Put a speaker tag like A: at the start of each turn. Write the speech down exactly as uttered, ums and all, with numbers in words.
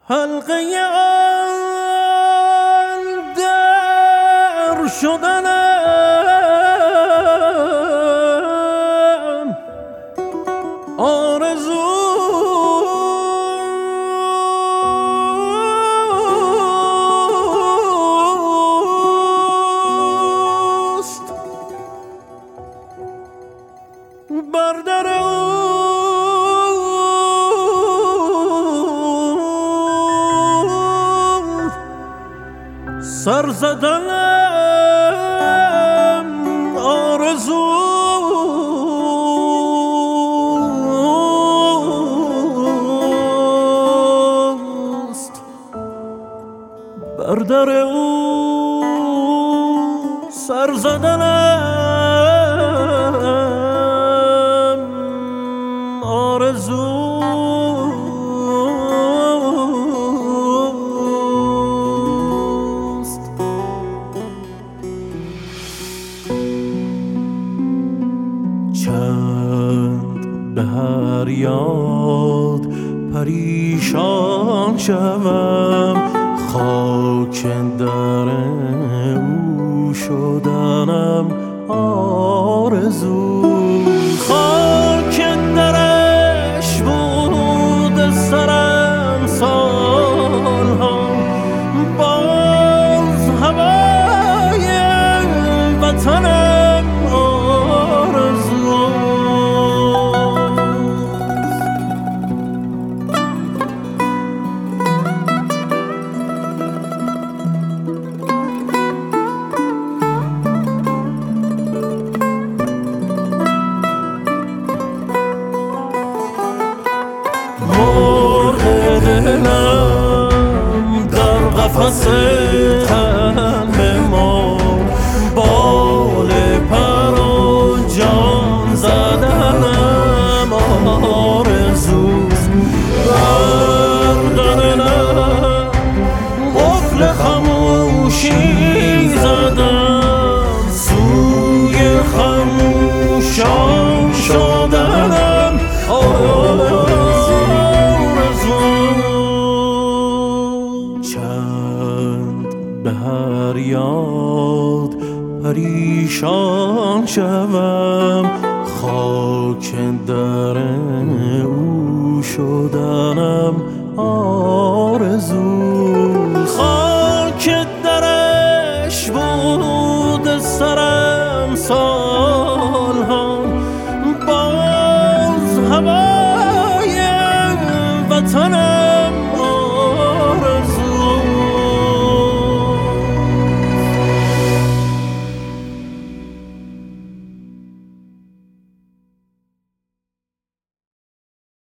A: حلقه آن در شدنم آرزوست، بر در سر زدنم آرزوست، بر در او سر زدنم آرزوست. چند به هر یاد پریشان شوم، خاک در او شدنم آرزوست. خاک درش بود سرم سالها، باز هوای وطنم آرزوست. مرغ دلم در قفس تن بمرد، بال پر و جان زدنم آرزوست. بر دلم قفل خموشی زدم، سوی خموشان شدنم آرزوست. چند به هر یاد پریشان شوم، خاک در او شدنم